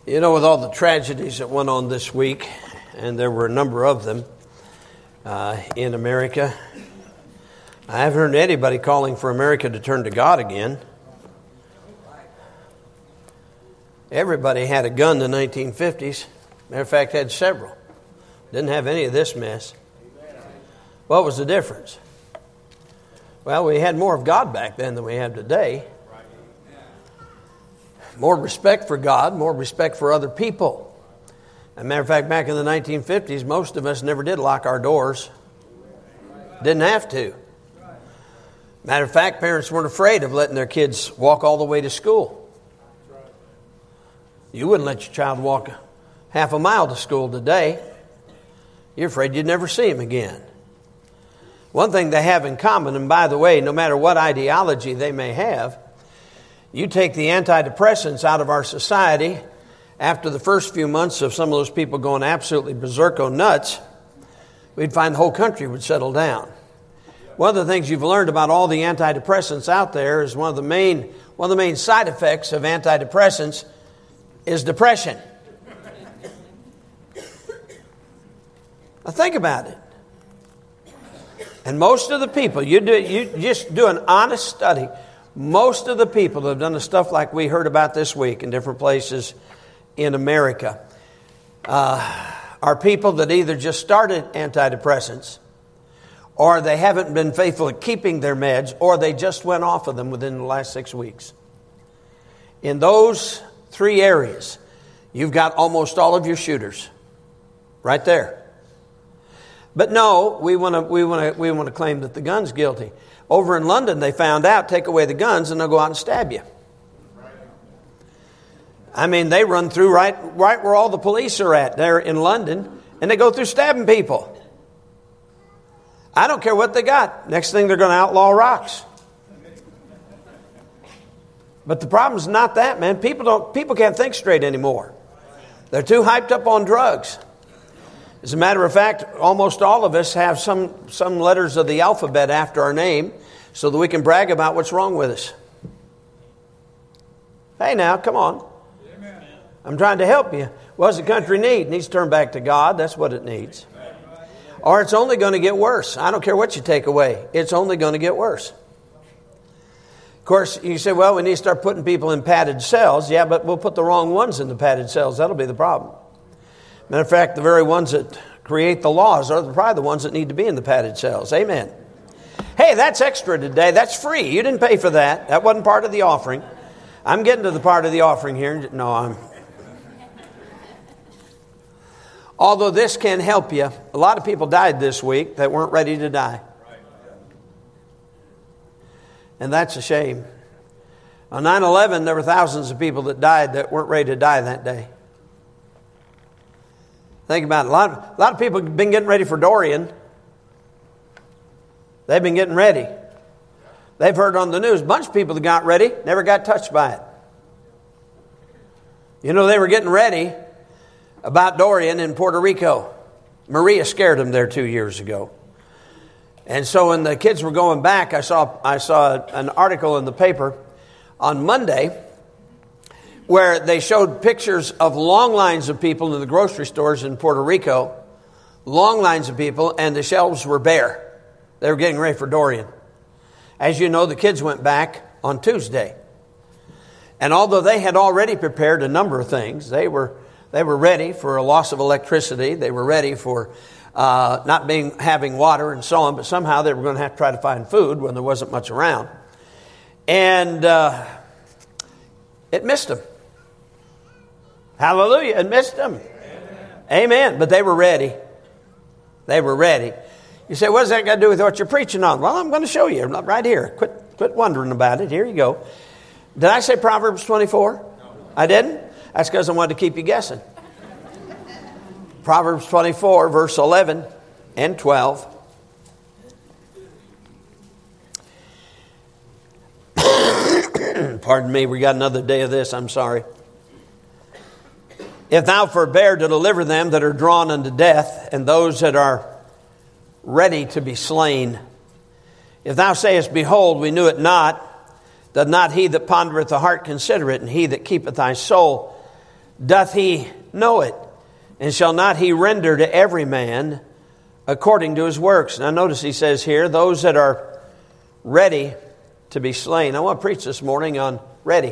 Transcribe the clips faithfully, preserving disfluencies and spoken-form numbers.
You know, with all the tragedies that went on this week, and there were a number of them uh, in America, I haven't heard anybody calling for America to turn to God again. Everybody had a gun in the nineteen fifties. Matter of fact, had several. Didn't have any of this mess. What was the difference? Well, we had more of God back then than we have today. More respect for God, more respect for other people. As a matter of fact, back in the nineteen fifties, most of us never did lock our doors. Didn't have to. Matter of fact, parents weren't afraid of letting their kids walk all the way to school. You wouldn't let your child walk half a mile to school today. You're afraid you'd never see him again. One thing they have in common, and by the way, no matter what ideology they may have, you take the antidepressants out of our society, after the first few months of some of those people going absolutely berserko nuts, we'd find the whole country would settle down. One of the things you've learned about all the antidepressants out there is one of the main one of the main side effects of antidepressants is depression. Now think about it. And most of the people, you do you just do an honest study. Most of the people that have done the stuff like we heard about this week in different places in America uh, are people that either just started antidepressants, or they haven't been faithful at keeping their meds, or they just went off of them within the last six weeks. In those three areas, you've got almost all of your shooters right there. But no, we want to we want to we want to claim that the gun's guilty. Over in London, they found out, take away the guns and they'll go out and stab you. I mean, they run through right, right where all the police are at there in London, and they go through stabbing people. I don't care what they got. Next thing, they're going to outlaw rocks. But the problem's not that, man. People don't. People can't think straight anymore. They're too hyped up on drugs. As a matter of fact, almost all of us have some, some letters of the alphabet after our name so that we can brag about what's wrong with us. Hey now, come on. Amen. I'm trying to help you. What does the country need? It needs to turn back to God. That's what it needs. Or it's only going to get worse. I don't care what you take away. It's only going to get worse. Of course, you say, well, we need to start putting people in padded cells. Yeah, but we'll put the wrong ones in the padded cells. That'll be the problem. Matter of fact, the very ones that create the laws are probably the ones that need to be in the padded cells. Amen. Hey, that's extra today. That's free. You didn't pay for that. That wasn't part of the offering. I'm getting to the part of the offering here. No, I'm... Although this can help you, a lot of people died this week that weren't ready to die. And that's a shame. On nine eleven, there were thousands of people that died that weren't ready to die that day. Think about it. A lot, of, a lot of people have been getting ready for Dorian. They've been getting ready. They've heard on the news, a bunch of people that got ready never got touched by it. You know, they were getting ready about Dorian in Puerto Rico. Maria scared them there two years ago. And so when the kids were going back, I saw I saw an article in the paper on Monday where they showed pictures of long lines of people in the grocery stores in Puerto Rico, long lines of people, and the shelves were bare. They were getting ready for Dorian. As you know, the kids went back on Tuesday. And although they had already prepared a number of things, they were they were ready for a loss of electricity, they were ready for uh, not being having water and so on, but somehow they were going to have to try to find food when there wasn't much around. And uh, it missed them. Hallelujah. It missed them. Amen. Amen. But they were ready. They were ready. You say, what does that got to do with what you're preaching on? Well, I'm going to show you right here. Quit quit wondering about it. Here you go. Did I say Proverbs twenty-four? No. I didn't? That's because I wanted to keep you guessing. Proverbs twenty-four, verse eleven and twelve. Pardon me, we got another day of this. I'm sorry. If thou forbear to deliver them that are drawn unto death, and those that are ready to be slain. If thou sayest, behold, we knew it not, doth not he that pondereth the heart consider it, and he that keepeth thy soul doth he know it? And shall not he render to every man according to his works? Now notice he says here, those that are ready to be slain. I want to preach this morning on ready.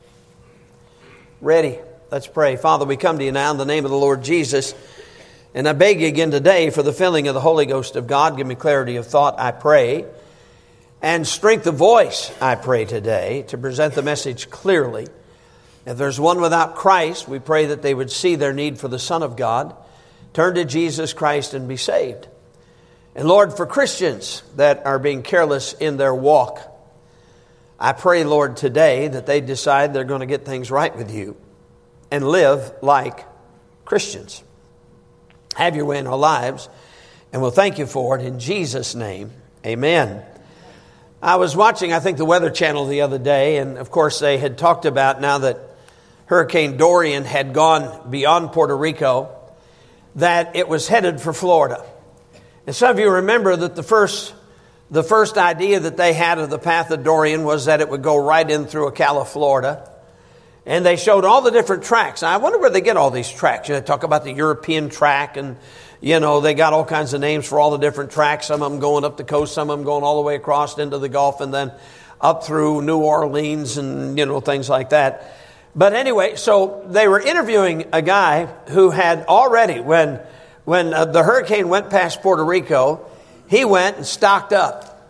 Ready. Let's pray. Father, we come to you now in the name of the Lord Jesus. And I beg you again today for the filling of the Holy Ghost of God. Give me clarity of thought, I pray. And strength of voice, I pray today, to present the message clearly. If there's one without Christ, we pray that they would see their need for the Son of God, turn to Jesus Christ and be saved. And Lord, for Christians that are being careless in their walk, I pray, Lord, today that they decide they're going to get things right with you and live like Christians. Have your way in our lives, and we'll thank you for it in Jesus' name. Amen. I was watching, I think, the Weather Channel the other day, and of course they had talked about now that Hurricane Dorian had gone beyond Puerto Rico, that it was headed for Florida. And some of you remember that the first the first idea that they had of the path of Dorian was that it would go right in through Ocala, Florida. And they showed all the different tracks. Now, I wonder where they get all these tracks. You know, they talk about the European track, and, you know, they got all kinds of names for all the different tracks. Some of them going up the coast, some of them going all the way across into the Gulf, and then up through New Orleans and, you know, things like that. But anyway, so they were interviewing a guy who had already, when, when uh, the hurricane went past Puerto Rico, he went and stocked up.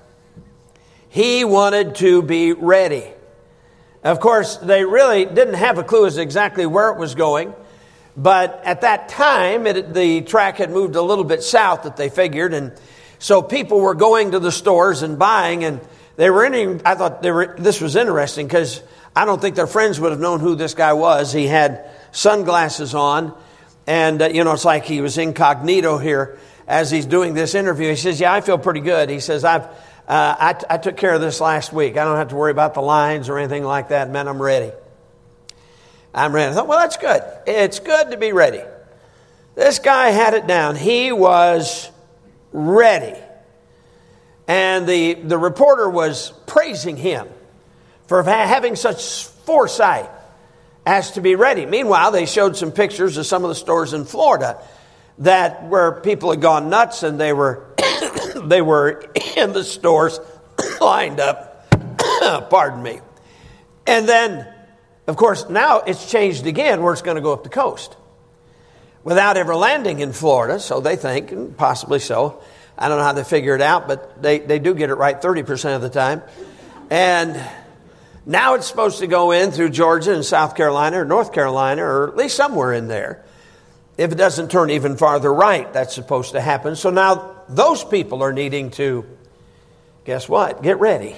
He wanted to be ready. Of course, they really didn't have a clue as to exactly where it was going. But at that time, it, the track had moved a little bit south, that they figured. And so people were going to the stores and buying. And they were in, I thought they were, this was interesting because I don't think their friends would have known who this guy was. He had sunglasses on. And, uh, you know, it's like he was incognito here as he's doing this interview. He says, yeah, I feel pretty good. He says, I've... Uh, I, t- I took care of this last week. I don't have to worry about the lines or anything like that. Man, I'm ready. I'm ready. I thought, well, that's good. It's good to be ready. This guy had it down. He was ready. And the, the reporter was praising him for ha- having such foresight as to be ready. Meanwhile, they showed some pictures of some of the stores in Florida that where people had gone nuts, and they were they were in the stores lined up. Pardon me. And then, of course, now it's changed again where it's going to go up the coast without ever landing in Florida. So they think, and possibly so. I don't know how they figure it out, but they, they do get it right thirty percent of the time. And now it's supposed to go in through Georgia and South Carolina or North Carolina, or at least somewhere in there. If it doesn't turn even farther right, that's supposed to happen. So now those people are needing to, guess what? Get ready.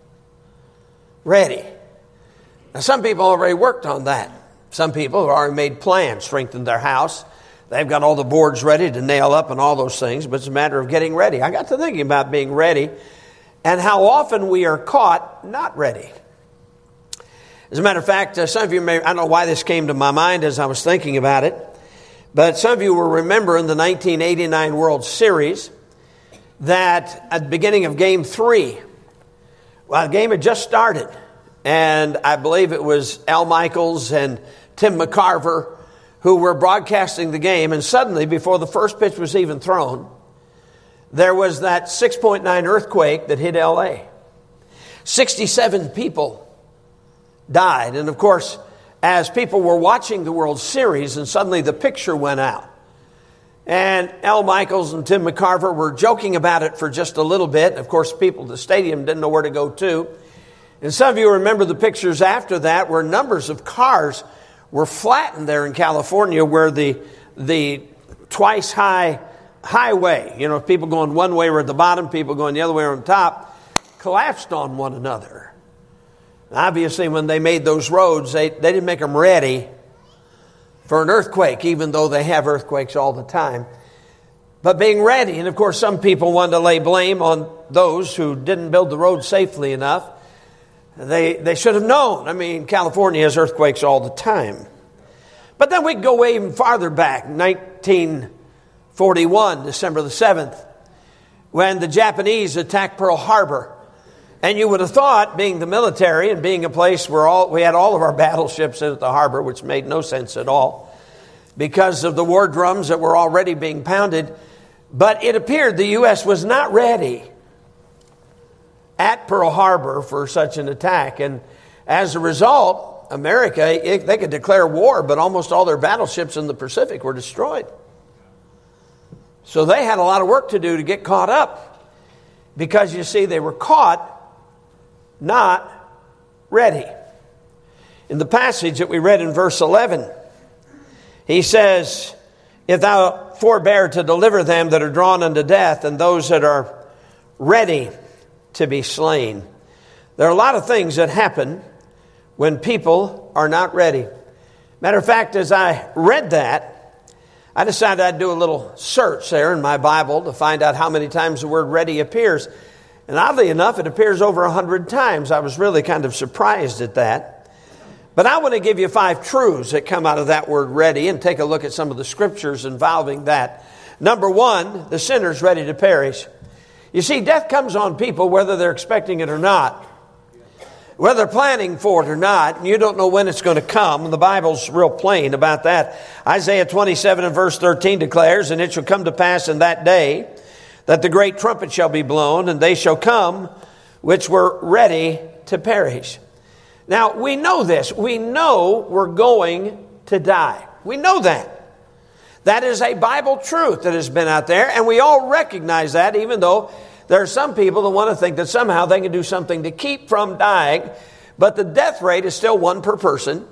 Ready. Now some people already worked on that. Some people have already made plans, strengthened their house. They've got all the boards ready to nail up and all those things, but it's a matter of getting ready. I got to thinking about being ready and how often we are caught not ready. As a matter of fact, uh, some of you may, I don't know why this came to my mind as I was thinking about it, but some of you will remember in the nineteen eighty-nine World Series that at the beginning of Game three, well, the game had just started, and I believe it was Al Michaels and Tim McCarver who were broadcasting the game, and suddenly, before the first pitch was even thrown, there was that six point nine earthquake that hit L A. sixty-seven people died, and of course, as people were watching the World Series, and suddenly the picture went out. And Al Michaels and Tim McCarver were joking about it for just a little bit. Of course, people at the stadium didn't know where to go to. And some of you remember the pictures after that where numbers of cars were flattened there in California, where the the twice high highway, you know, people going one way were at the bottom, people going the other way on top, collapsed on one another. Obviously, when they made those roads, they, they didn't make them ready for an earthquake, even though they have earthquakes all the time. But being ready, and of course some people wanted to lay blame on those who didn't build the road safely enough. They they should have known. I mean, California has earthquakes all the time. But then we go way even farther back, nineteen forty-one, December the seventh, when the Japanese attacked Pearl Harbor. And you would have thought, being the military and being a place where all we had all of our battleships in at the harbor, which made no sense at all, because of the war drums that were already being pounded. But it appeared the U S was not ready at Pearl Harbor for such an attack. And as a result, America, it, they could declare war, but almost all their battleships in the Pacific were destroyed. So they had a lot of work to do to get caught up, because you see, they were caught not ready. In the passage that we read in verse eleven, he says, if thou forbear to deliver them that are drawn unto death, and those that are ready to be slain. There are a lot of things that happen when people are not ready. Matter of fact, as I read that, I decided I'd do a little search there in my Bible to find out how many times the word ready appears. And oddly enough, it appears over a hundred times. I was really kind of surprised at that. But I want to give you five truths that come out of that word ready and take a look at some of the scriptures involving that. Number one, the sinner's ready to perish. You see, death comes on people whether they're expecting it or not. Whether they're planning for it or not, and you don't know when it's going to come. The Bible's real plain about that. Isaiah twenty-seven and verse thirteen declares, and it shall come to pass in that day that the great trumpet shall be blown, and they shall come which were ready to perish. Now, we know this. We know we're going to die. We know that. That is a Bible truth that has been out there, and we all recognize that, even though there are some people that want to think that somehow they can do something to keep from dying. But the death rate is still one per person,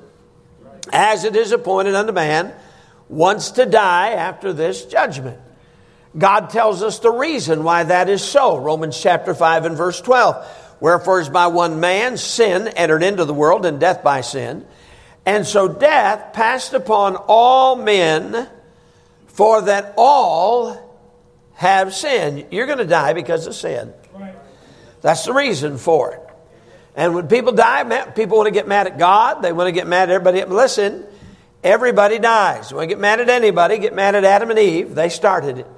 as it is appointed unto man once to die after this judgment. God tells us the reason why that is so. Romans chapter five and verse twelve. Wherefore as by one man sin entered into the world, and death by sin. And so death passed upon all men, for that all have sinned. You're going to die because of sin. That's the reason for it. And when people die, people want to get mad at God. They want to get mad at everybody. Listen, everybody dies. When you get mad at anybody, get mad at Adam and Eve. They started it.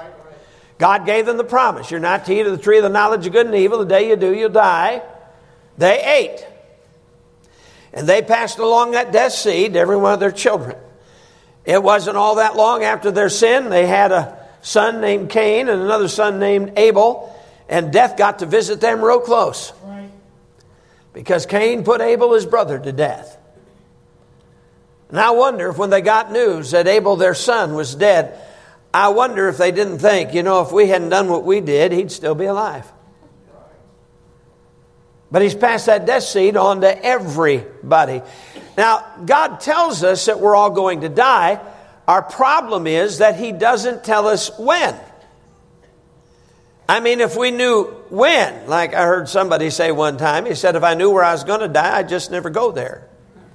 God gave them the promise. You're not to eat of the tree of the knowledge of good and evil. The day you do, you'll die. They ate. And they passed along that death seed to every one of their children. It wasn't all that long after their sin. They had a son named Cain and another son named Abel. And death got to visit them real close. Right. Because Cain put Abel, his brother, to death. And I wonder if when they got news that Abel, their son, was dead, I wonder if they didn't think, you know, if we hadn't done what we did, he'd still be alive. But he's passed that death seed on to everybody. Now, God tells us that we're all going to die. Our problem is that he doesn't tell us when. I mean, if we knew when, like I heard somebody say one time, he said, if I knew where I was going to die, I'd just never go there.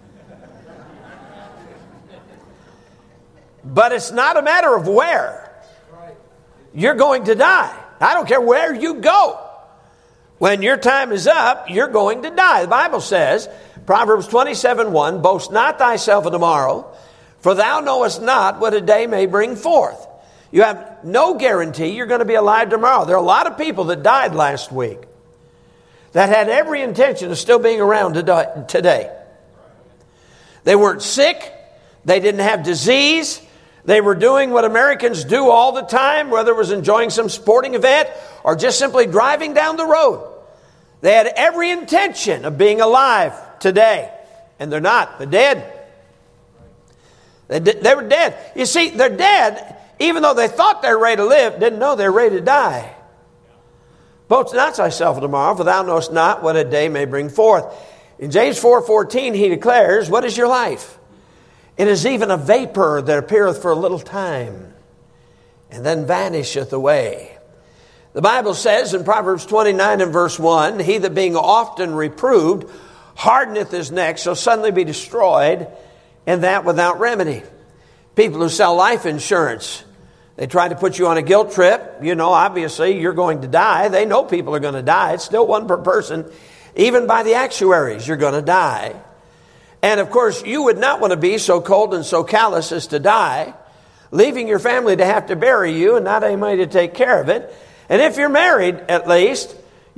But it's not a matter of where. You're going to die. I don't care where you go. When your time is up, you're going to die. The Bible says, Proverbs twenty-seven one, boast not thyself of tomorrow, for thou knowest not what a day may bring forth. You have no guarantee you're going to be alive tomorrow. There are a lot of people that died last week that had every intention of still being around today. They weren't sick. They didn't have disease. They were doing what Americans do all the time, whether it was enjoying some sporting event or just simply driving down the road. They had every intention of being alive today. And they're not. They're dead. They, they were dead. You see, they're dead, even though they thought they were ready to live, didn't know they were ready to die. Boast not thyself of tomorrow, for thou knowest not what a day may bring forth. In James four fourteen, he declares, what is your life? It is even a vapor that appeareth for a little time, and then vanisheth away. The Bible says in Proverbs twenty-nine and verse one, he that being often reproved hardeneth his neck, shall suddenly be destroyed, and that without remedy. People who sell life insurance, they try to put you on a guilt trip. You know, obviously, you're going to die. They know people are going to die. It's still one per person. Even by the actuaries, you're going to die. And of course, you would not want to be so cold and so callous as to die, leaving your family to have to bury you and not anybody to take care of it. And if you're married, at least,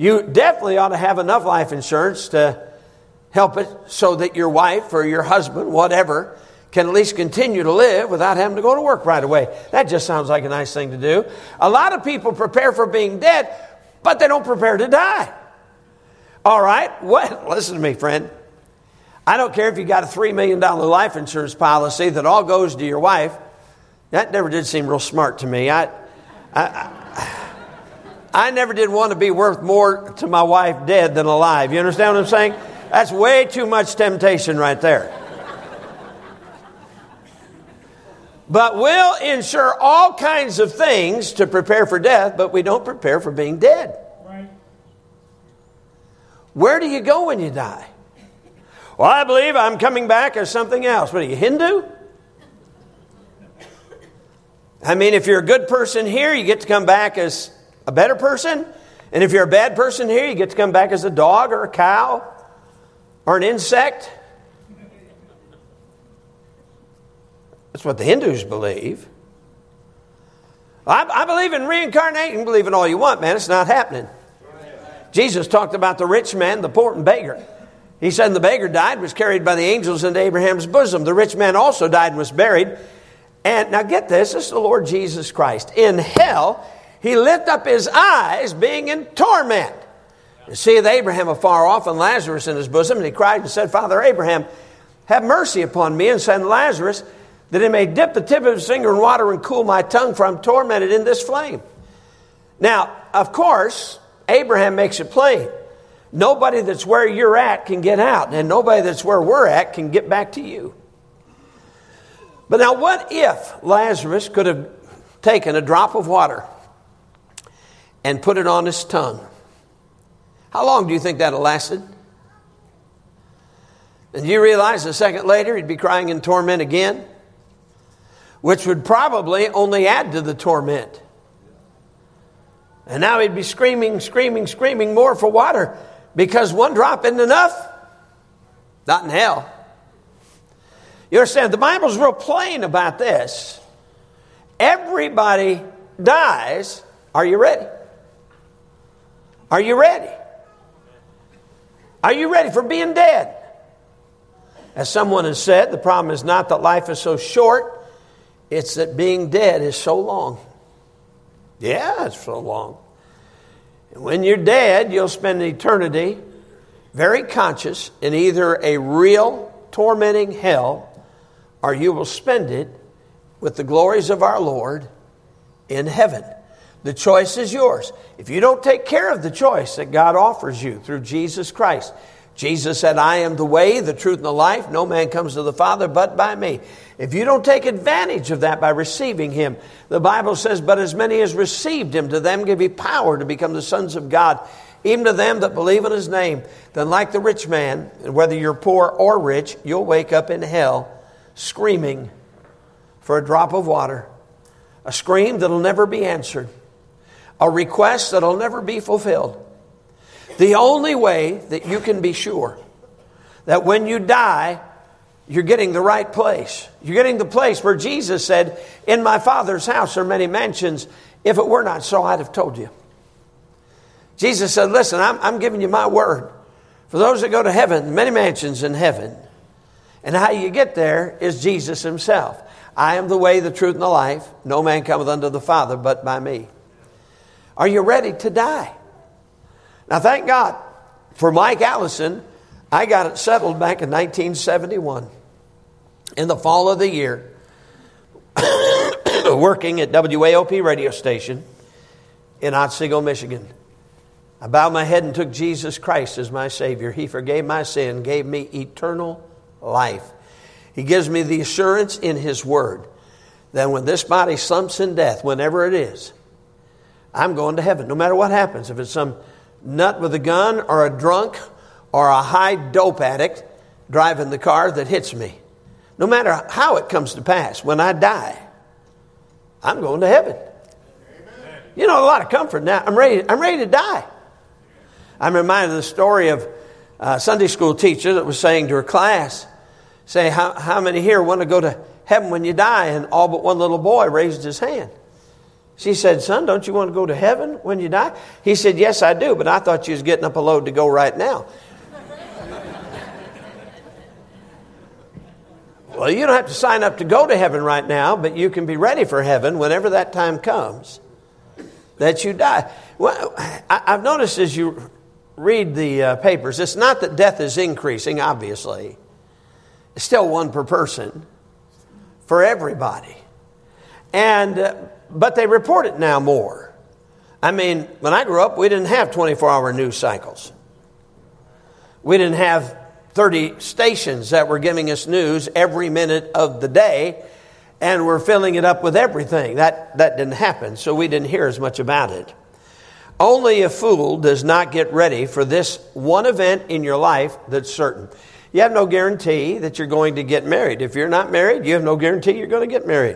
You definitely ought to have enough life insurance to help it so that your wife or your husband, whatever, can at least continue to live without having to go to work right away. That just sounds like a nice thing to do. A lot of people prepare for being dead, but they don't prepare to die. All right? What? Listen to me, friend. I don't care if you got a three million dollars life insurance policy that all goes to your wife. That never did seem real smart to me. I, I, I never did want to be worth more to my wife dead than alive. You understand what I'm saying? That's way too much temptation right there. But we'll insure all kinds of things to prepare for death, but we don't prepare for being dead. Right. Where do you go when you die? Well, I believe I'm coming back as something else. What are you, Hindu? I mean, if you're a good person here, you get to come back as a better person. And if you're a bad person here, you get to come back as a dog or a cow or an insect. That's what the Hindus believe. I, I believe in reincarnation. You can believe in all you want, man. It's not happening. Jesus talked about the rich man, the poor and beggar. He said the beggar died, was carried by the angels into Abraham's bosom. The rich man also died and was buried. And now get this, this is the Lord Jesus Christ. In hell, he lifted up his eyes being in torment. And seeth Abraham afar off and Lazarus in his bosom. And he cried and said, Father Abraham, have mercy upon me and send Lazarus that he may dip the tip of his finger in water and cool my tongue, for I'm tormented in this flame. Now, of course, Abraham makes it plain. Nobody that's where you're at can get out, and nobody that's where we're at can get back to you. But now, what if Lazarus could have taken a drop of water and put it on his tongue? How long do you think that lasted? And you realize a second later he'd be crying in torment again? Which would probably only add to the torment. And now he'd be screaming, screaming, screaming more for water because one drop isn't enough. Not in hell. You understand, the Bible's real plain about this. Everybody dies. Are you ready? Are you ready? Are you ready for being dead? As someone has said, the problem is not that life is so short. It's that being dead is so long. Yeah, it's so long. And when you're dead, you'll spend eternity very conscious in either a real tormenting hell, or you will spend it with the glories of our Lord in heaven. The choice is yours. If you don't take care of the choice that God offers you through Jesus Christ, Jesus said, I am the way, the truth, and the life. No man comes to the Father but by me. If you don't take advantage of that by receiving him, the Bible says, but as many as received him, to them give he power to become the sons of God, even to them that believe in his name. Then like the rich man, whether you're poor or rich, you'll wake up in hell screaming for a drop of water. A scream that'll never be answered. A request that'll never be fulfilled. The only way that you can be sure that when you die, you're getting the right place. You're getting the place where Jesus said, in my Father's house are many mansions. If it were not so, I'd have told you. Jesus said, listen, I'm, I'm giving you my word. For those that go to heaven, many mansions in heaven. And how you get there is Jesus himself. I am the way, the truth, and the life. No man cometh unto the Father but by me. Are you ready to die? Now, thank God for Mike Allison. I got it settled back in nineteen seventy-one. In the fall of the year, working at W A O P radio station in Otsego, Michigan. I bowed my head and took Jesus Christ as my Savior. He forgave my sin, gave me eternal life. He gives me the assurance in His Word that when this body slumps in death, whenever it is, I'm going to heaven, no matter what happens. If it's some nut with a gun or a drunk or a high dope addict driving the car that hits me. No matter how it comes to pass, when I die, I'm going to heaven. Amen. You know, a lot of comfort now. I'm ready, I'm ready to die. I'm reminded of the story of a Sunday school teacher that was saying to her class, say, how, how many here want to go to heaven when you die? And all but one little boy raised his hand. She said, son, don't you want to go to heaven when you die? He said, yes, I do, but I thought you was getting up a load to go right now. Well, you don't have to sign up to go to heaven right now, but you can be ready for heaven whenever that time comes that you die. Well, I've noticed as you read the uh, papers, it's not that death is increasing, obviously. It's still one per person for everybody. And uh, but they report it now more. I mean, when I grew up, we didn't have twenty-four hour news cycles. We didn't have thirty stations that were giving us news every minute of the day, and we're filling it up with everything. That, that didn't happen, so we didn't hear as much about it. Only a fool does not get ready for this one event in your life that's certain. You have no guarantee that you're going to get married. If you're not married, you have no guarantee you're going to get married.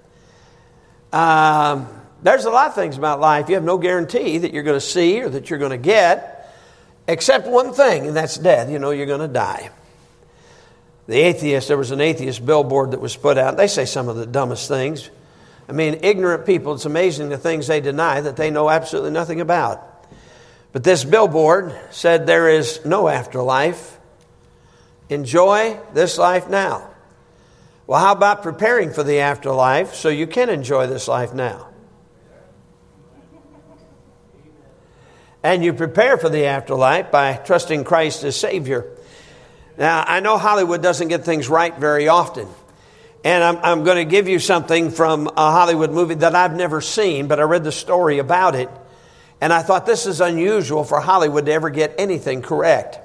Um, there's a lot of things about life you have no guarantee that you're going to see or that you're going to get. Except one thing, and that's death. You know you're going to die. The atheist, there was an atheist billboard that was put out. They say some of the dumbest things. I mean, ignorant people, it's amazing the things they deny that they know absolutely nothing about. But this billboard said there is no afterlife. Enjoy this life now. Well, how about preparing for the afterlife so you can enjoy this life now? And you prepare for the afterlife by trusting Christ as Savior. Now, I know Hollywood doesn't get things right very often. And I'm, I'm going to give you something from a Hollywood movie that I've never seen, but I read the story about it. And I thought this is unusual for Hollywood to ever get anything correct.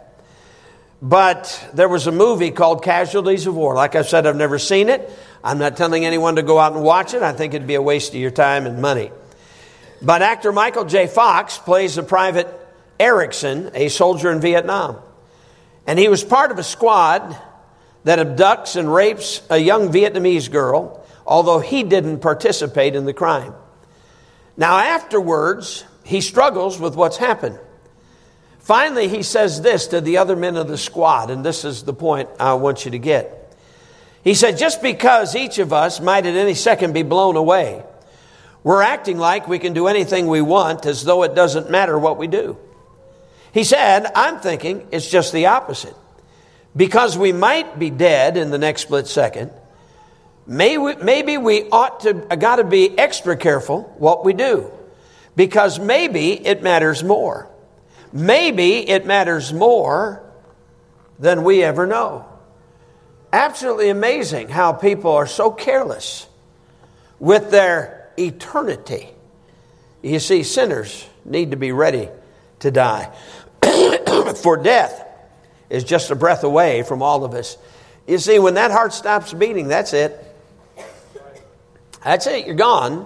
But there was a movie called Casualties of War. Like I said, I've never seen it. I'm not telling anyone to go out and watch it. I think it'd be a waste of your time and money. But actor Michael J. Fox plays the Private Erickson, a soldier in Vietnam. And he was part of a squad that abducts and rapes a young Vietnamese girl, although he didn't participate in the crime. Now afterwards, he struggles with what's happened. Finally, he says this to the other men of the squad, and this is the point I want you to get. He said, just because each of us might at any second be blown away, we're acting like we can do anything we want as though it doesn't matter what we do. He said, I'm thinking it's just the opposite. Because we might be dead in the next split second, maybe, maybe we ought to, got to be extra careful what we do. Because maybe it matters more. Maybe it matters more than we ever know. Absolutely amazing how people are so careless with their eternity. You see, sinners need to be ready to die. For death is just a breath away from all of us. You see, when that heart stops beating, that's it. That's it, you're gone.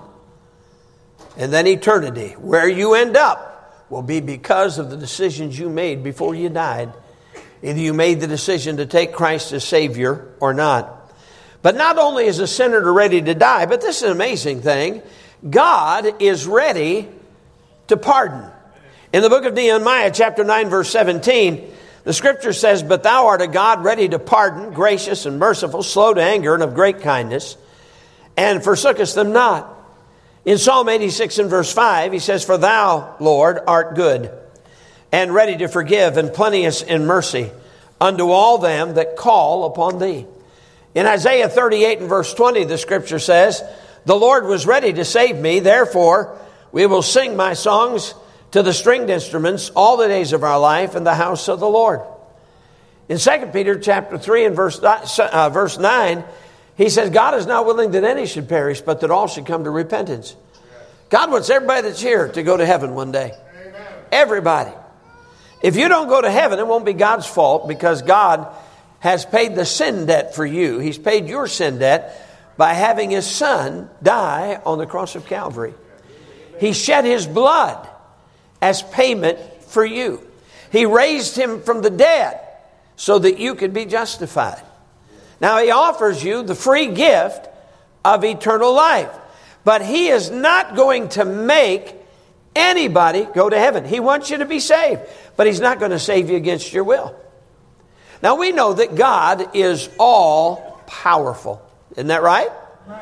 And then eternity, where you end up, will be because of the decisions you made before you died. Either you made the decision to take Christ as Savior or not. But not only is a sinner ready to die, but this is an amazing thing. God is ready to pardon. In the book of Nehemiah, chapter nine, verse seventeen, the scripture says, but thou art a God ready to pardon, gracious and merciful, slow to anger, and of great kindness, and forsookest them not. In Psalm eighty-six and verse five, he says, for thou, Lord, art good, and ready to forgive, and plenteous in mercy unto all them that call upon thee. In Isaiah thirty-eight and verse twenty, the scripture says, the Lord was ready to save me, therefore we will sing my songs to the stringed instruments all the days of our life in the house of the Lord. In Second Peter chapter three and verse, uh, verse nine, he says, God is not willing that any should perish, but that all should come to repentance. God wants everybody that's here to go to heaven one day. Amen. Everybody. If you don't go to heaven, it won't be God's fault, because God has paid the sin debt for you. He's paid your sin debt by having his son die on the cross of Calvary. He shed his blood as payment for you. He raised him from the dead so that you could be justified. Now he offers you the free gift of eternal life. But he is not going to make anybody go to heaven. He wants you to be saved, but he's not going to save you against your will. Now we know that God is all powerful. Isn't that right?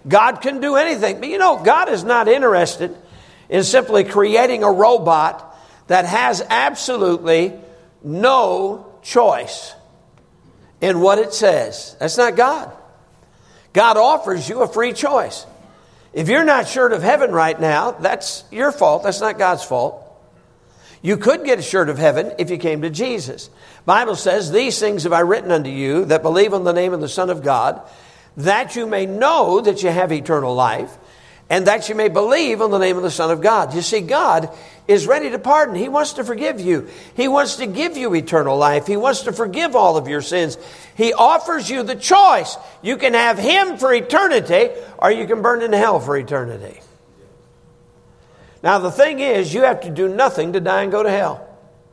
God can do anything. But you know, God is not interested in simply creating a robot that has absolutely no choice in what it says. That's not God. God offers you a free choice. If you're not sure of heaven right now, that's your fault. That's not God's fault. You could get assured of heaven if you came to Jesus. Bible says, these things have I written unto you that believe on the name of the Son of God, that you may know that you have eternal life, and that you may believe on the name of the Son of God. You see, God is ready to pardon. He wants to forgive you. He wants to give you eternal life. He wants to forgive all of your sins. He offers you the choice. You can have Him for eternity, or you can burn in hell for eternity. Now, the thing is, you have to do nothing to die and go to hell.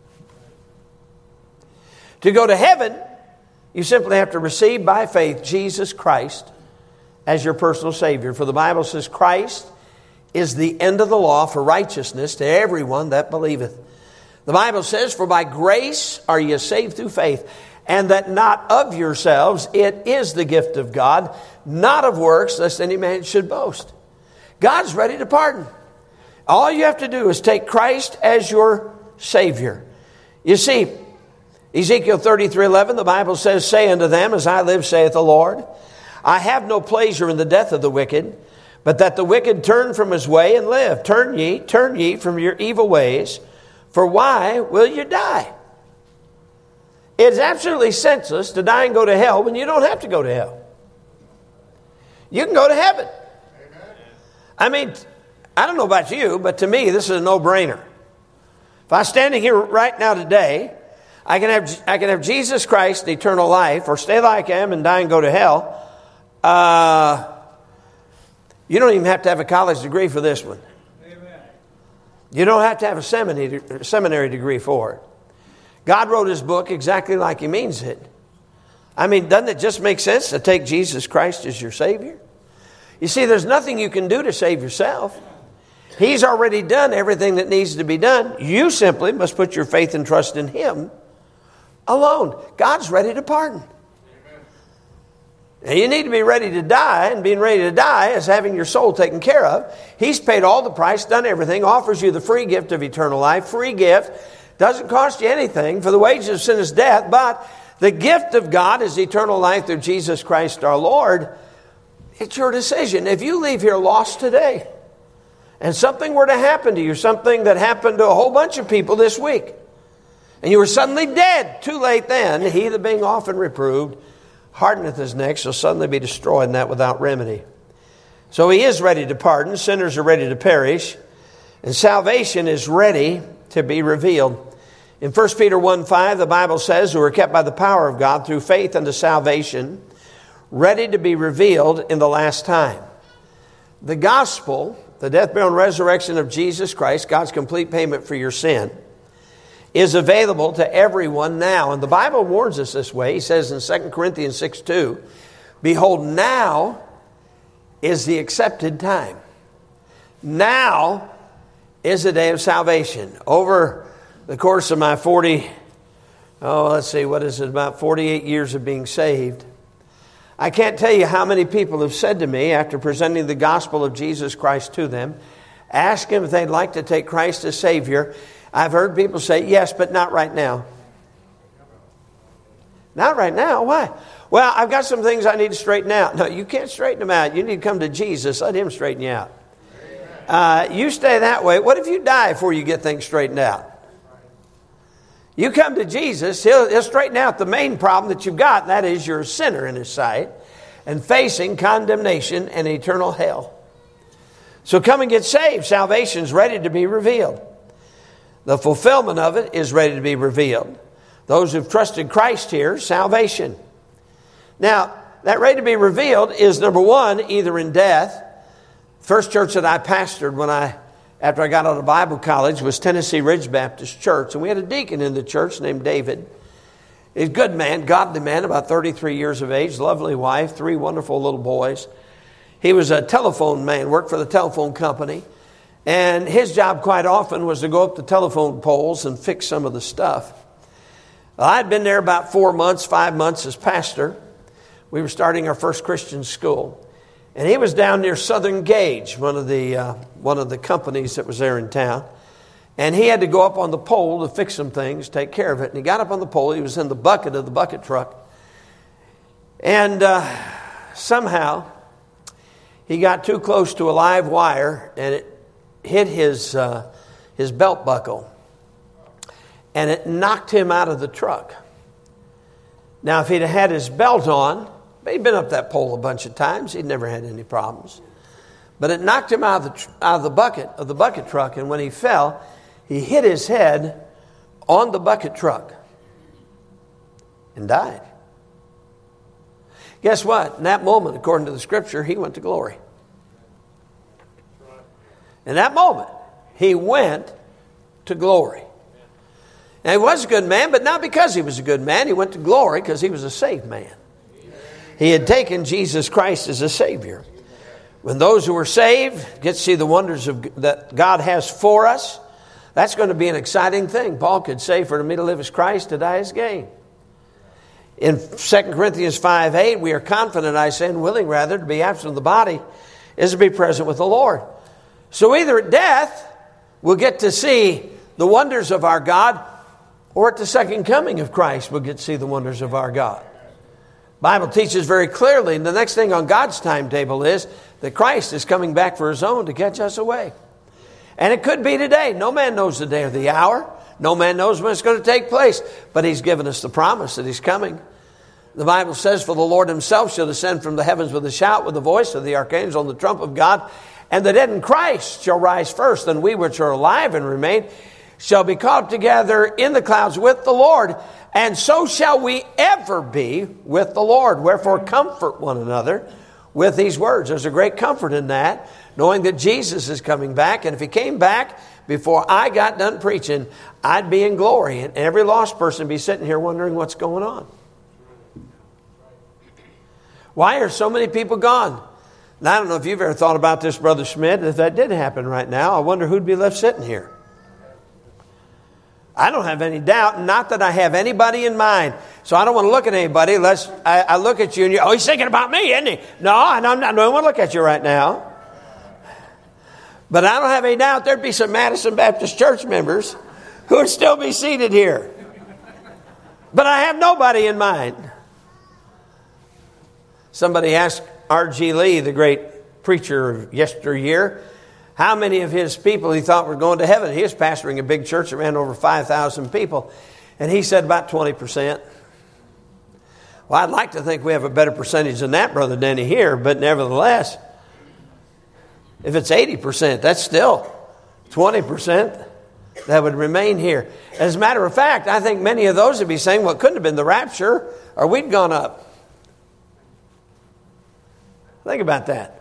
To go to heaven, you simply have to receive by faith Jesus Christ as your personal Savior. For the Bible says Christ is the end of the law for righteousness to everyone that believeth. The Bible says, for by grace are ye saved through faith, and that not of yourselves, it is the gift of God, not of works, lest any man should boast. God's ready to pardon. All you have to do is take Christ as your Savior. You see, Ezekiel thirty-three eleven, the Bible says, say unto them, as I live, saith the Lord, I have no pleasure in the death of the wicked, but that the wicked turn from his way and live. Turn ye, turn ye from your evil ways, for why will you die? It's absolutely senseless to die and go to hell when you don't have to go to hell. You can go to heaven. Amen. I mean, I don't know about you, but to me, this is a no-brainer. If I was standing here right now today, I can have I can have Jesus Christ, eternal life, or stay like I am and die and go to hell. Uh, you don't even have to have a college degree for this one. Amen. You don't have to have a seminary, seminary degree for it. God wrote His book exactly like He means it. I mean, doesn't it just make sense to take Jesus Christ as your Savior? You see, there's nothing you can do to save yourself. He's already done everything that needs to be done. You simply must put your faith and trust in Him alone. God's ready to pardon. Now, you need to be ready to die, and being ready to die is having your soul taken care of. He's paid all the price, done everything, offers you the free gift of eternal life. Free gift. Doesn't cost you anything, for the wages of sin is death, but the gift of God is eternal life through Jesus Christ our Lord. It's your decision. If you leave here lost today, and something were to happen to you, something that happened to a whole bunch of people this week, and you were suddenly dead, too late then, he that being often reproved hardeneth his neck, shall suddenly be destroyed, and that without remedy. So He is ready to pardon. Sinners are ready to perish, and salvation is ready to be revealed. In First Peter one five, the Bible says, who are kept by the power of God through faith unto salvation, ready to be revealed in the last time. The gospel, the death, burial, and resurrection of Jesus Christ, God's complete payment for your sin, is available to everyone now. And the Bible warns us this way. He says in Second Corinthians six two, behold, now is the accepted time. Now is the day of salvation. Over the course of my forty, oh, let's see, what is it, about forty-eight years of being saved, I can't tell you how many people have said to me after presenting the gospel of Jesus Christ to them, ask them if they'd like to take Christ as Savior. I've heard people say, yes, but not right now. Not right now? Why? Well, I've got some things I need to straighten out. No, you can't straighten them out. You need to come to Jesus. Let Him straighten you out. Uh, you stay that way. What if you die before you get things straightened out? You come to Jesus, he'll, he'll straighten out the main problem that you've got, and that is you're a sinner in His sight and facing condemnation and eternal hell. So come and get saved. Salvation's ready to be revealed. The fulfillment of it is ready to be revealed. Those who've trusted Christ here, salvation. Now, that ready to be revealed is, number one, either in death. First church that I pastored when I, after I got out of Bible college, was Tennessee Ridge Baptist Church. And we had a deacon in the church named David. He's a good man, godly man, about thirty-three years of age, lovely wife, three wonderful little boys. He was a telephone man, worked for the telephone company. And his job quite often was to go up the telephone poles and fix some of the stuff. Well, I'd been there about four months, five months as pastor. We were starting our first Christian school. And he was down near Southern Gauge, one of the uh, one of the companies that was there in town. And he had to go up on the pole to fix some things, take care of it. And he got up on the pole. He was in the bucket of the bucket truck. And uh, somehow he got too close to a live wire, and it hit his uh, his belt buckle. And it knocked him out of the truck. Now, if he'd had his belt on, he'd been up that pole a bunch of times. He'd never had any problems. But it knocked him out of the, out of the bucket of the bucket truck. And when he fell, he hit his head on the bucket truck and died. Guess what? In that moment, according to the Scripture, he went to glory. In that moment, he went to glory. Now, he was a good man, but not because he was a good man. He went to glory because he was a saved man. He had taken Jesus Christ as a Savior. When those who are saved get to see the wonders of, that God has for us, that's going to be an exciting thing. Paul could say, for me to live is Christ, to die is gain. In Second Corinthians five eight, we are confident, I say, and willing rather, to be absent of the body is to be present with the Lord. So either at death, we'll get to see the wonders of our God, or at the second coming of Christ, we'll get to see the wonders of our God. The Bible teaches very clearly, and the next thing on God's timetable is that Christ is coming back for His own to catch us away. And it could be today. No man knows the day or the hour. No man knows when it's going to take place. But He's given us the promise that He's coming. The Bible says, for the Lord Himself shall descend from the heavens with a shout, with the voice of the archangel and the trump of God. And the dead in Christ shall rise first, and we which are alive and remain shall be caught up together in the clouds with the Lord. And so shall we ever be with the Lord. Wherefore comfort one another with these words. There's a great comfort in that, knowing that Jesus is coming back. And if He came back before I got done preaching, I'd be in glory. And every lost person would be sitting here wondering what's going on. Why are so many people gone? And I don't know if you've ever thought about this, Brother Schmidt. If that did happen right now, I wonder who'd be left sitting here. I don't have any doubt, not that I have anybody in mind. So I don't want to look at anybody unless I, I look at you and you, oh, he's thinking about me, isn't he? No, I'm not, I don't want to look at you right now. But I don't have any doubt there'd be some Madison Baptist Church members who would still be seated here. But I have nobody in mind. Somebody asked R G Lee, the great preacher of yesteryear, how many of his people he thought were going to heaven. He was pastoring a big church that ran over five thousand people. And he said about twenty percent. Well, I'd like to think we have a better percentage than that, Brother Denny, here. But nevertheless, if it's eighty percent, that's still twenty percent that would remain here. As a matter of fact, I think many of those would be saying, well, it couldn't have been the rapture, or we'd gone up. Think about that.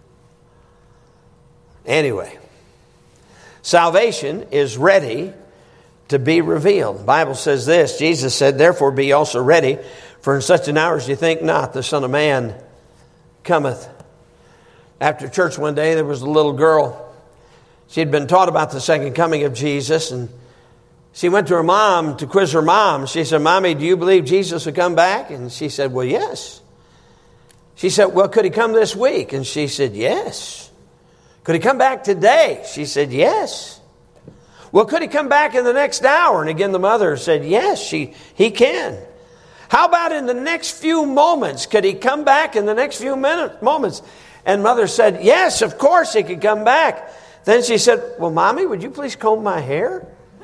Anyway, salvation is ready to be revealed. The Bible says this. Jesus said, therefore be also ready, for in such an hour as you think not, the Son of Man cometh. After church one day, there was a little girl. She had been taught about the second coming of Jesus, and she went to her mom to quiz her mom. She said, Mommy, do you believe Jesus will come back? And she said, well, yes. She said, well, could He come this week? And she said, yes. Could He come back today? She said, yes. Well, could He come back in the next hour? And again, the mother said, yes, she, He can. How about in the next few moments? Could He come back in the next few minutes, moments? And mother said, yes, of course He could come back. Then she said, well, Mommy, would you please comb my hair?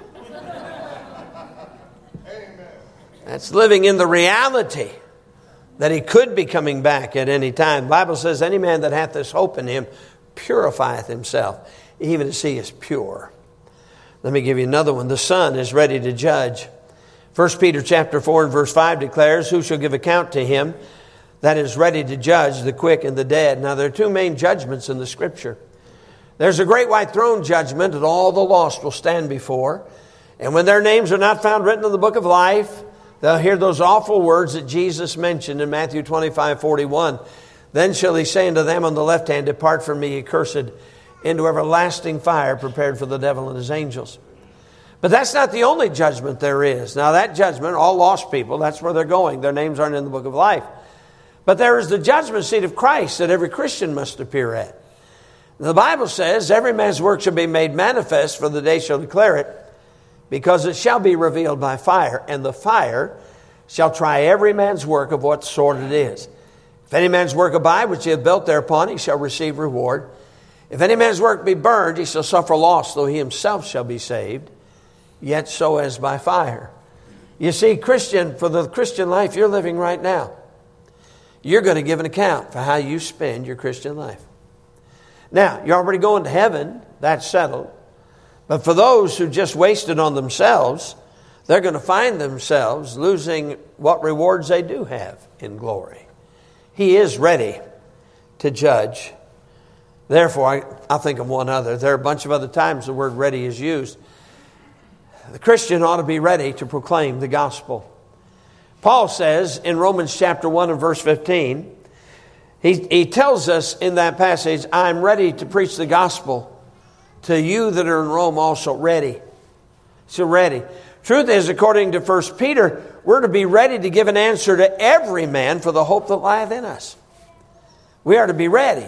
That's living in the reality that He could be coming back at any time. The Bible says, any man that hath this hope in Him purifieth himself, even as He is pure. Let me give you another one. The Son is ready to judge. First Peter chapter four and verse five declares, who shall give account to Him that is ready to judge the quick and the dead? Now, there are two main judgments in the Scripture. There's a great white throne judgment that all the lost will stand before. And when their names are not found written in the book of life, they'll hear those awful words that Jesus mentioned in Matthew twenty-five forty-one. Then shall He say unto them on the left hand, depart from me, ye cursed, into everlasting fire prepared for the devil and his angels. But that's not the only judgment there is. Now that judgment, all lost people, that's where they're going. Their names aren't in the book of life. But there is the judgment seat of Christ that every Christian must appear at. The Bible says, every man's work shall be made manifest, for the day shall declare it, because it shall be revealed by fire, and the fire shall try every man's work of what sort it is. If any man's work abide, which he hath built thereupon, he shall receive reward. If any man's work be burned, he shall suffer loss, though he himself shall be saved, yet so as by fire. You see, Christian, for the Christian life you're living right now, you're going to give an account for how you spend your Christian life. Now, you're already going to heaven. That's settled. But for those who just wasted on themselves, they're going to find themselves losing what rewards they do have in glory. He is ready to judge. Therefore, I, I'll think of one other. There are a bunch of other times the word ready is used. The Christian ought to be ready to proclaim the gospel. Paul says in Romans chapter one and verse fifteen, he, he tells us in that passage, I'm ready to preach the gospel to you that are in Rome also ready. So ready. Truth is, according to First Peter, we're to be ready to give an answer to every man for the hope that lieth in us. We are to be ready.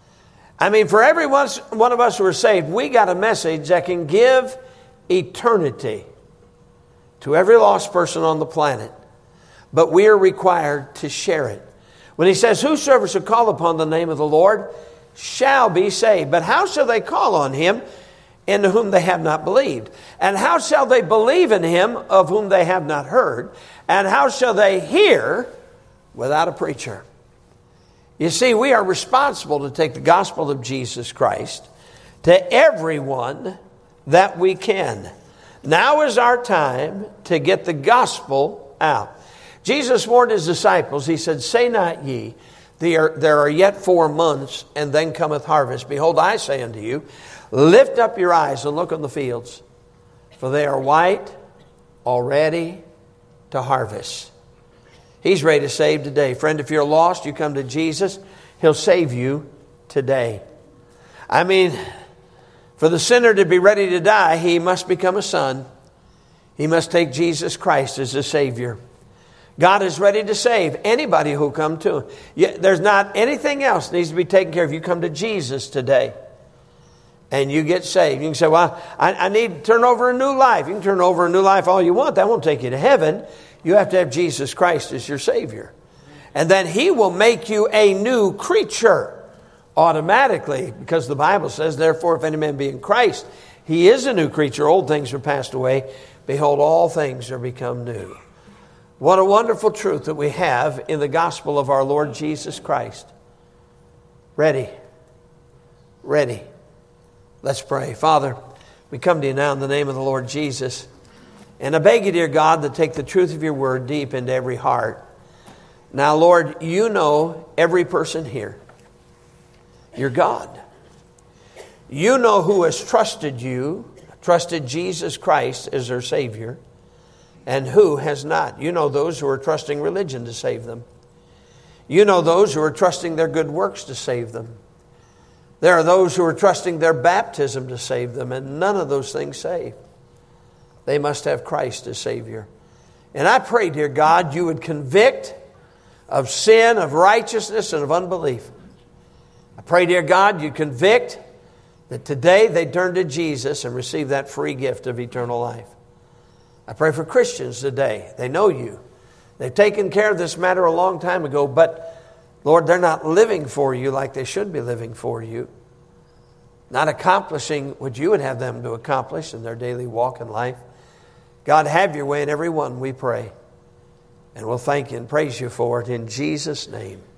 I mean, for every one of us who are saved, we got a message that can give eternity to every lost person on the planet. But we are required to share it. When he says, whosoever shall call upon the name of the Lord shall be saved. But how shall they call on him in whom they have not believed? And how shall they believe in him of whom they have not heard? And how shall they hear without a preacher? You see, we are responsible to take the gospel of Jesus Christ to everyone that we can. Now is our time to get the gospel out. Jesus warned his disciples, he said, say not ye, there are, there are yet four months, and then cometh harvest. Behold, I say unto you, lift up your eyes and look on the fields, for they are white already to harvest. He's ready to save today. Friend, if you're lost, you come to Jesus, he'll save you today. I mean, for the sinner to be ready to die, he must become a son. He must take Jesus Christ as a Savior. God is ready to save anybody who come to him. There's not anything else that needs to be taken care of. You come to Jesus today and you get saved. You can say, well, I, I need to turn over a new life. You can turn over a new life all you want. That won't take you to heaven. You have to have Jesus Christ as your Savior. And then he will make you a new creature automatically, because the Bible says, therefore, if any man be in Christ, he is a new creature. Old things are passed away. Behold, all things are become new. What a wonderful truth that we have in the gospel of our Lord Jesus Christ. Ready. Ready. Let's pray. Father, we come to you now in the name of the Lord Jesus. And I beg you, dear God, to take the truth of your word deep into every heart. Now, Lord, you know every person here. You're God. You know who has trusted you, trusted Jesus Christ as their Savior, and who has not. You know those who are trusting religion to save them. You know those who are trusting their good works to save them. There are those who are trusting their baptism to save them, and none of those things save. They must have Christ as Savior. And I pray, dear God, you would convict of sin, of righteousness, and of unbelief. I pray, dear God, you convict that today they turn to Jesus and receive that free gift of eternal life. I pray for Christians today. They know you. They've taken care of this matter a long time ago, but Lord, they're not living for you like they should be living for you. Not accomplishing what you would have them to accomplish in their daily walk in life. God, have your way in every one, we pray. And we'll thank you and praise you for it in Jesus' name.